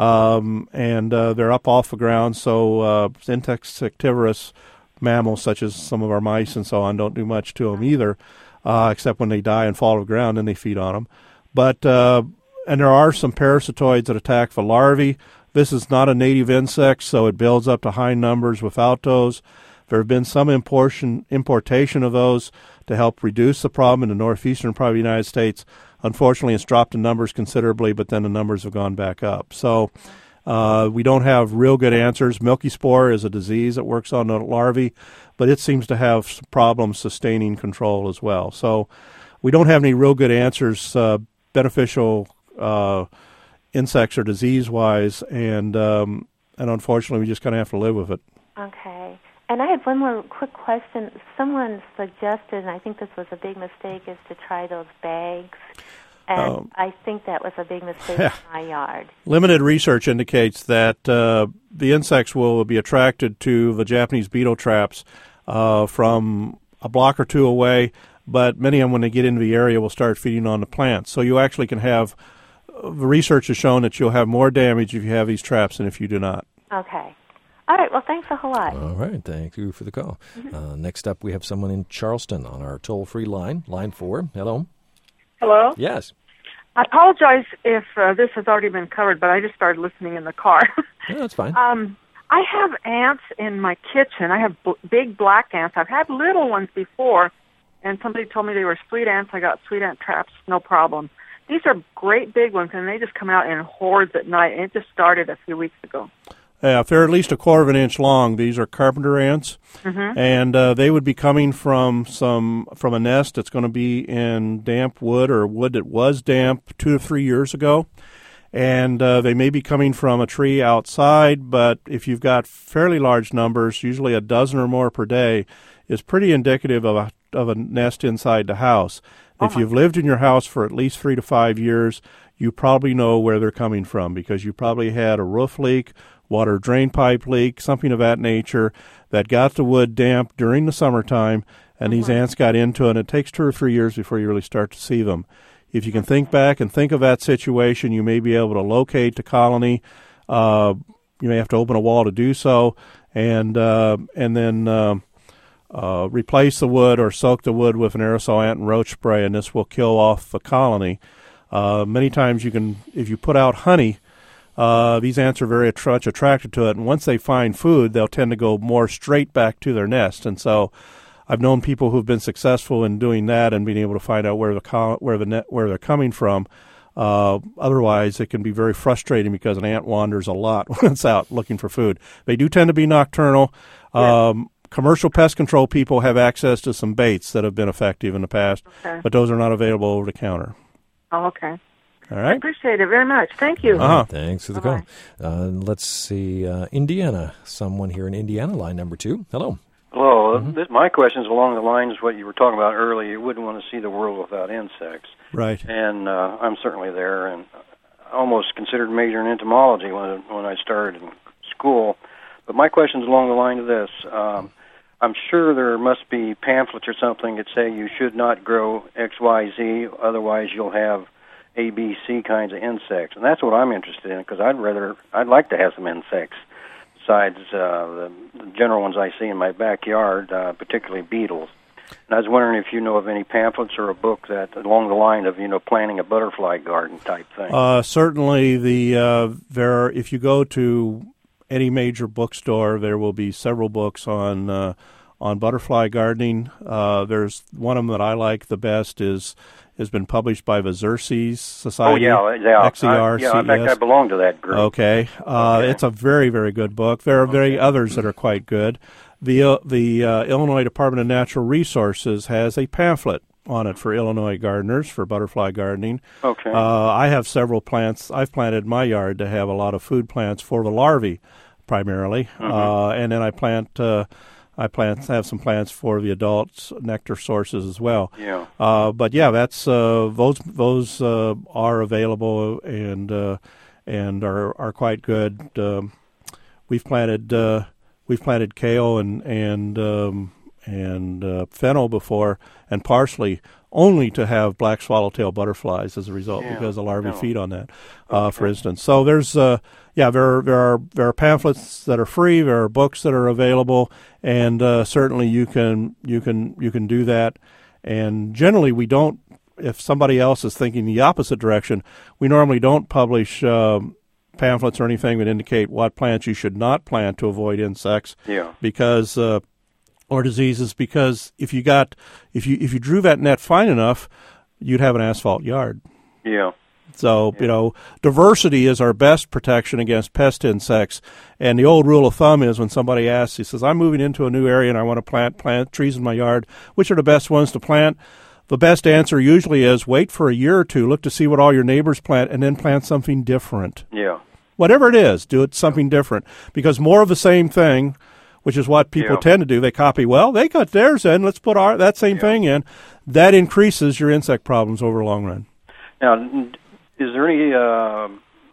Um, and uh, they're up off the ground, so uh, insectivorous mammals such as some of our mice and so on don't do much to them either, uh, except when they die and fall to the ground, then they feed on them. But uh, and there are some parasitoids that attack the larvae. This is not a native insect, so it builds up to high numbers without those. There have been some importation importation of those to help reduce the problem in the northeastern part of the United States. Unfortunately, it's dropped in numbers considerably, but then the numbers have gone back up. So uh, we don't have real good answers. Milky spore is a disease that works on the larvae, but it seems to have problems sustaining control as well. So we don't have any real good answers, uh, beneficial uh, insects or disease-wise, and um, and unfortunately, we just kind of have to live with it. Okay. And I had one more quick question. Someone suggested, and I think this was a big mistake, is to try those bags. And um, I think that was a big mistake in my yard. Limited research indicates that uh, the insects will be attracted to the Japanese beetle traps uh, from a block or two away, but many of them, when they get into the area, will start feeding on the plants. So you actually can have, uh, the research has shown that you'll have more damage if you have these traps than if you do not. Okay. All right, well, thanks a whole lot. All right, thank you for the call. Mm-hmm. Uh, next up, we have someone in Charleston on our toll-free line, line four. Hello. Hello? Yes. I apologize if uh, this has already been covered, but I just started listening in the car. Yeah, that's fine. um, I have ants in my kitchen. I have b- big black ants. I've had little ones before, and somebody told me they were sweet ants. I got sweet ant traps, no problem. these are great big ones, and they just come out in hordes at night, and it just started a few weeks ago. Yeah, if they're at least a quarter of an inch long, these are carpenter ants, mm-hmm. and uh, they would be coming from some from a nest that's going to be in damp wood or wood that was damp two to three years ago. And uh, they may be coming from a tree outside, but if you've got fairly large numbers, usually a dozen or more per day, is pretty indicative of a of a nest inside the house. Oh if you've lived in your house for at least three to five years, you probably know where they're coming from because you probably had a roof leak, water drain pipe leak, something of that nature that got the wood damp during the summertime, and mm-hmm. these ants got into it, and it takes two or three years before you really start to see them. If you can think back and think of that situation, you may be able to locate the colony. Uh, you may have to open a wall to do so, and uh, and then uh, uh, replace the wood or soak the wood with an aerosol ant and roach spray, and this will kill off the colony. Uh, many times you can, if you put out honey, uh, these ants are very much attracted to it, and once they find food, they'll tend to go more straight back to their nest, and so I've known people who've been successful in doing that and being able to find out where the where the net, where they're coming from. Uh, otherwise, it can be very frustrating because an ant wanders a lot when it's out looking for food. They do tend to be nocturnal. Yeah. Um, commercial pest control people have access to some baits that have been effective in the past, okay. but those are not available over the counter. Oh, okay. All right. I appreciate it very much. Thank you. Uh-huh. Thanks for the Bye-bye. call. Uh, let's see, uh, Indiana. Someone here in Indiana, line number two. Hello. Hello. Mm-hmm. This, my question is along the lines of what you were talking about earlier. You wouldn't want to see the world without insects. Right. And uh, I'm certainly there, and I almost considered majoring in entomology when when I started in school. But my question is along the line of this. Um, I'm sure there must be pamphlets or something that say you should not grow X, Y, Z, otherwise you'll have A, B, C kinds of insects. And that's what I'm interested in, because I'd rather, I'd like to have some insects besides uh, the, the general ones I see in my backyard, uh, particularly beetles. And I was wondering if you know of any pamphlets or a book that along the line of, you know, planting a butterfly garden type thing. Uh, certainly, the uh, there are, if you go to any major bookstore, there will be several books on uh, on butterfly gardening. Uh, there's one of them that I like the best is has been published by the Xerces Society. Oh, yeah, yeah. X E R I, C yeah, E S. in fact, I belong to that group. Okay. Uh, okay. It's a very, very good book. There are very okay. others that are quite good. The, uh, the uh, Illinois Department of Natural Resources has a pamphlet on it for Illinois gardeners, for butterfly gardening. Okay. Uh, I have several plants. I've planted in my yard to have a lot of food plants for the larvae, primarily. Mm-hmm. Uh, and then I plant... Uh, I plant have some plants for the adult nectar sources as well. Yeah. Uh, but yeah, that's uh, those those uh, are available and uh, and are are quite good. Um, we've planted uh, we've planted kale and and um, and uh, fennel before and parsley only to have black swallowtail butterflies as a result yeah. because the larvae no. feed on that. Uh, okay. For instance, so there's. Uh, Yeah, there are, there are there are pamphlets that are free. There are books that are available, and uh, certainly you can you can you can do that. And generally, we don't. If somebody else is thinking the opposite direction, we normally don't publish um, pamphlets or anything that indicate what plants you should not plant to avoid insects. Yeah. Because uh, or diseases. Because if you got if you if you drew that net fine enough, you'd have an asphalt yard. Yeah. So, yeah. you know, diversity is our best protection against pest insects. And the old rule of thumb is when somebody asks, he says, I'm moving into a new area and I want to plant plant trees in my yard. Which are the best ones to plant? The best answer usually is wait for a year or two, look to see what all your neighbors plant, and then plant something different. Yeah. Whatever it is, do it something different. Because more of the same thing, which is what people yeah. tend to do, they copy, well, they got theirs in, let's put our that same yeah. thing in. That increases your insect problems over the long run. Now, is there any, uh,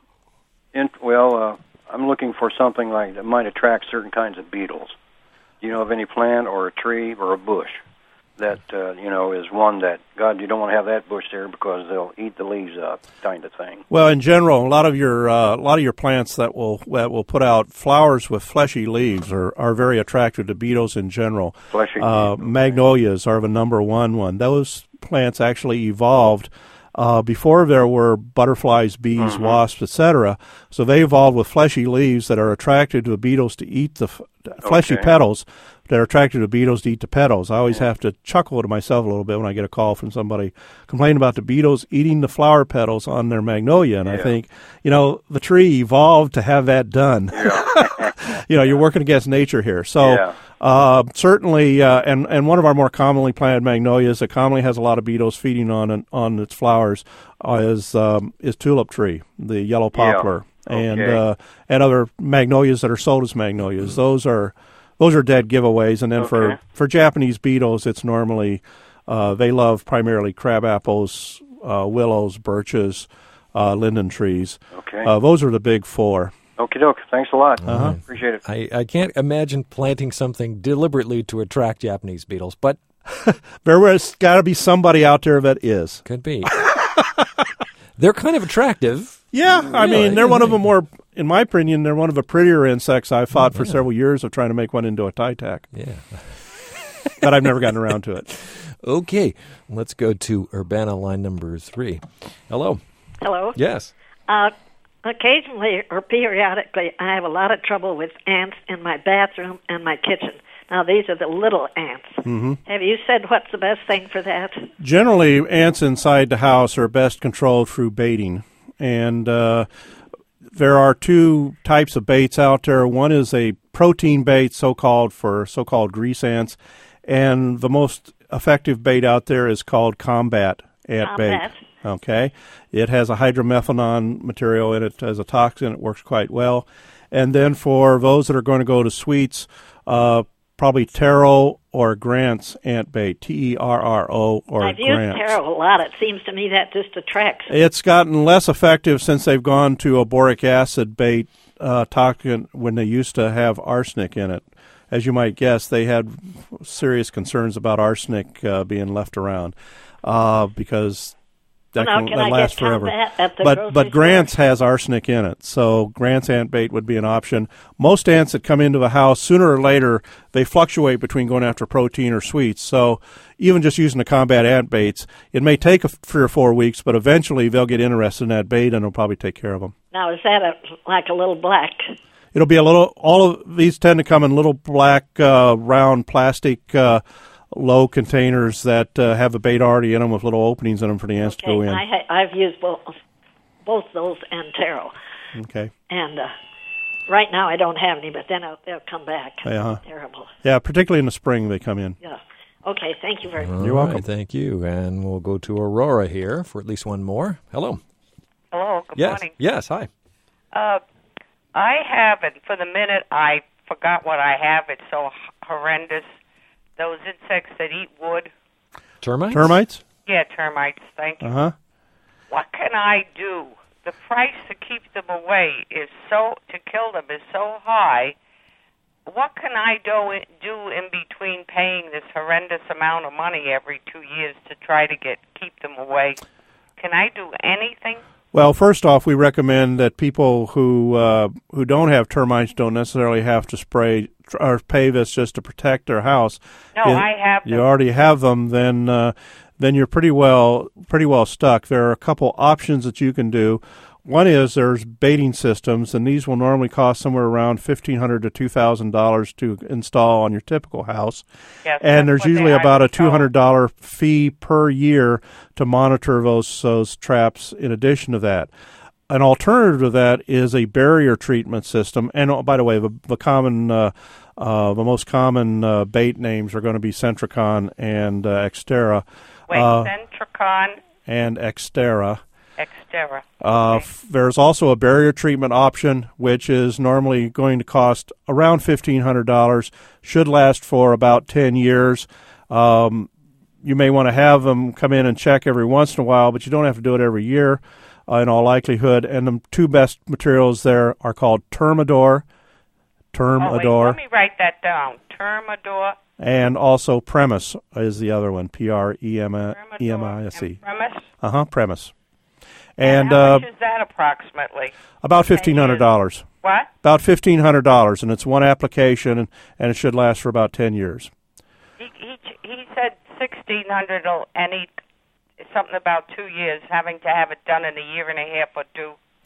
in, well, uh, I'm looking for something like that might attract certain kinds of beetles. Do you know of any plant or a tree or a bush that, uh, you know, is one that, God, you don't want to have that bush there because they'll eat the leaves up kind of thing? Well, in general, a lot of your uh, a lot of your plants that will that will put out flowers with fleshy leaves are, are very attractive to beetles in general. Fleshy uh, leaves. Magnolias are the number one one. Those plants actually evolved Uh, before there were butterflies, bees, mm-hmm. wasps, et cetera. So they evolved with fleshy leaves that are attracted to the beetles to eat the f- fleshy okay. petals they're attracted to beetles to eat the petals. I always have to chuckle to myself a little bit when I get a call from somebody complaining about the beetles eating the flower petals on their magnolia. And yeah. I think, you know, the tree evolved to have that done. Yeah. You know, you're working against nature here. So yeah. uh, certainly, uh, and, and one of our more commonly planted magnolias that commonly has a lot of beetles feeding on on its flowers uh, is um, is tulip tree, the yellow poplar. Yeah. Okay. And uh, and other magnolias that are sold as magnolias. Those are those are dead giveaways. And then okay. for, for Japanese beetles, it's normally uh, they love primarily crab apples, uh, willows, birches, uh, linden trees. Okay, uh, those are the big four. Okie doke. Thanks a lot. Uh-huh. Appreciate it. I, I can't imagine planting something deliberately to attract Japanese beetles, but there's got to be somebody out there that is. Could be. They're kind of attractive. Yeah, I really? mean, they're one of the more, in my opinion, they're one of the prettier insects. I've fought for yeah. several years of trying to make one into a tie-tack. Yeah. But I've never gotten around to it. Okay, let's go to Urbana line number three. Hello. Hello. Yes. Uh, occasionally or periodically, I have a lot of trouble with ants in my bathroom and my kitchen. Now, these are the little ants. Mm-hmm. Have you said what's the best thing for that? Generally, ants inside the house are best controlled through baiting. And uh, there are two types of baits out there. One is a protein bait, so-called for so-called grease ants. And the most effective bait out there is called combat ant combat. bait. Okay. It has a hydromethanon material in it as a toxin. It works quite well. And then for those that are going to go to sweets, uh, probably taro or Grant's ant bait, T E R R O or I've Grant's. used taro a lot. It seems to me that just attracts. It's gotten less effective since they've gone to a boric acid bait uh, toxin when they used to have arsenic in it. As you might guess, they had serious concerns about arsenic uh, being left around uh, because that well, can, can that I lasts get forever. At the but but Grant's store? has arsenic in it, so Grant's ant bait would be an option. Most ants that come into the house, sooner or later, they fluctuate between going after protein or sweets. So even just using the combat ant baits, it may take a, three or four weeks, but eventually they'll get interested in that bait and it'll probably take care of them. Now, is that a, like a little black? It'll be a little, all of these tend to come in little black, uh, round plastic, uh, low containers that uh, have a bait already in them with little openings in them for the ants okay. to go in. I ha- I've used both, both those and taro. Okay. And uh, right now I don't have any, but then I'll, they'll come back. Uh-huh. Terrible. Yeah, particularly in the spring they come in. Yeah. Okay, thank you very much. All You're welcome. Right, thank you. And we'll go to Aurora here for at least one more. Hello. Hello, good yes. morning. Yes, hi. Uh, I have, and for the minute I forgot what I have. It's so horrendous. Those insects that eat wood. Termites? Termites? Yeah, termites. Thank you. Uh-huh. What can I do? The price to keep them away is so, to kill them is so high. What can I do, do in between paying this horrendous amount of money every two years to try to get keep them away? Can I do anything? Well, first off, we recommend that people who uh, who don't have termites don't necessarily have to spray or pay this just to protect their house. No, if I have them. You already have them, then uh, then you're pretty well pretty well stuck. There are a couple options that you can do. One is there's baiting systems, and these will normally cost somewhere around fifteen hundred dollars to two thousand dollars to install on your typical house. Yes, and there's usually about a two hundred dollars installed. fee per year to monitor those, those traps in addition to that. An alternative to that is a barrier treatment system. And oh, by the way, the, the common, uh, uh, the most common uh, bait names are going to be Centricon and uh, Xterra. Wait, uh, Centricon and Xterra. Xterra. Uh, okay. f- there's also a barrier treatment option, which is normally going to cost around fifteen hundred dollars, should last for about ten years. Um, you may want to have them come in and check every once in a while, but you don't have to do it every year uh, in all likelihood. And the two best materials there are called Termador. Termador. Oh, wait, let me write that down. Termador. And also Premise is the other one, P R E M I S E. Premise? Uh-huh, Premise. And, and how uh, much is that approximately? About fifteen hundred dollars. What? About fifteen hundred dollars, and it's one application, and, and it should last for about ten years. He he, he said sixteen hundred dollars, and he something about two years, having to have it done in a year and a half or two.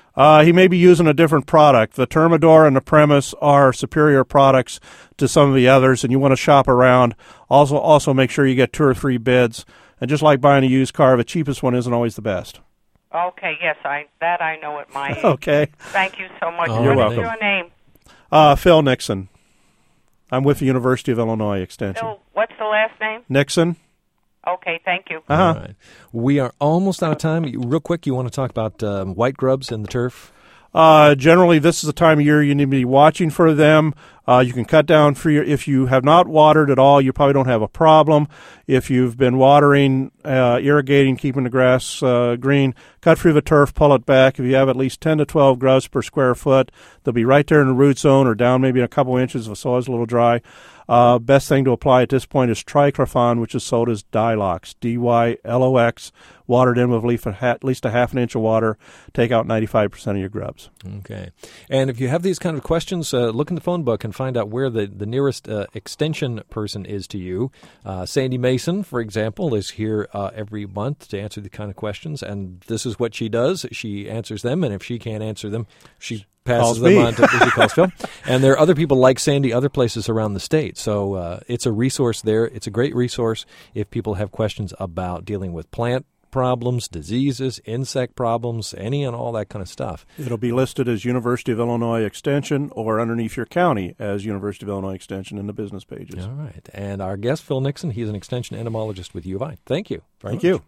Uh, he may be using a different product. The Termador and the Premise are superior products to some of the others, and you want to shop around. Also, also make sure you get two or three bids. And just like buying a used car, the cheapest one isn't always the best. Okay, yes, I that I know at my age. Okay. Thank you so much. Oh, what you're is welcome. your name? Uh, Phil Nixon. I'm with the University of Illinois Extension. Phil, what's the last name? Nixon. Okay, thank you. Uh-huh. All right. We are almost out of time. Real quick, you want to talk about um, white grubs in the turf? Uh, generally, this is the time of year you need to be watching for them. Uh, you can cut down for your, if you have not watered at all, you probably don't have a problem. If you've been watering, uh, irrigating, keeping the grass uh, green, cut through the turf, pull it back. If you have at least ten to twelve grubs per square foot, they'll be right there in the root zone or down maybe a couple inches if the soil is a little dry. Uh, best thing to apply at this point is triclophan, which is sold as Dylox, D Y L O X, watered in with at least a half an inch of water. Take out ninety-five percent of your grubs. Okay. And if you have these kind of questions, uh, look in the phone book and find out where the, the nearest uh, extension person is to you. Uh, Sandy Mason, for example, is here uh, every month to answer the kind of questions, and this is what she does. She answers them, and if she can't answer them, she passes Calls them me. on to she calls Phil. And there are other people like Sandy other places around the state. So uh, it's a resource there. It's a great resource if people have questions about dealing with plant problems, diseases, insect problems, any and all that kind of stuff. It'll be listed as University of Illinois Extension or underneath your county as University of Illinois Extension in the business pages. All right. And our guest, Phil Nixon, he's an extension entomologist with U of I. Thank you. very Thank much. you.